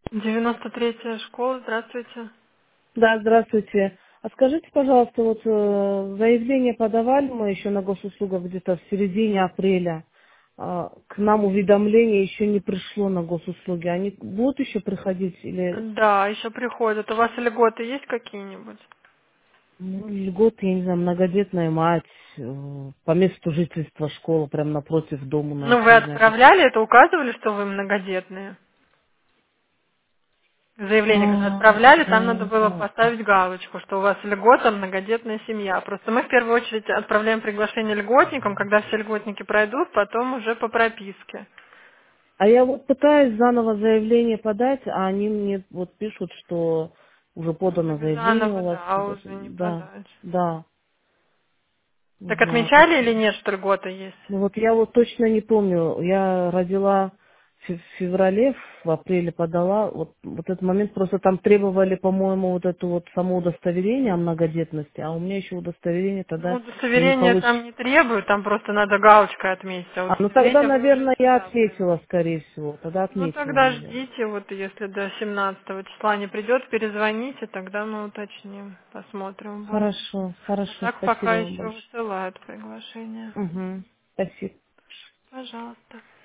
93-я школа, здравствуйте. Да, здравствуйте. А скажите, пожалуйста, вот заявление подавали мы еще на госуслугах где-то в середине апреля. К нам уведомление еще не пришло на госуслуги. Они будут еще приходить или Да, еще приходят. У вас льготы есть какие-нибудь? льготы, я не знаю, многодетная мать, по месту жительства школа, прям напротив дома Ну, вы нашей, не знаю, как. отправляли это, указывали, что вы многодетные? Заявление, когда отправляли, там надо было поставить галочку, что у вас льгота, многодетная семья. Просто мы в первую очередь отправляем приглашение льготникам, когда все льготники пройдут, потом уже по прописке. А я вот пытаюсь заново заявление подать, а они мне вот пишут, что уже подано Так заявление у заново, вас. да, уже не Да, подать. да, не Так знаю, отмечали как. или нет, что льгота есть? Ну вот я вот точно не помню. Я родила в феврале, в апреле подала. Вот этот момент просто там требовали, по-моему, вот это вот само удостоверение о многодетности, а у меня еще удостоверение Ну, тогда я не удостоверение там получила. не требуют, там просто надо галочкой отметить, а Ну тогда, удостоверение вы уже наверное, я сюда отметила, привезли. скорее всего. Тогда Ну, отметила, тогда наверное. ждите, вот если до 17 числа не придет, перезвоните, тогда мы уточним, посмотрим больше. Хорошо, А хорошо, так пока спасибо вам еще большое. высылают приглашение. Угу. Спасибо. Пожалуйста.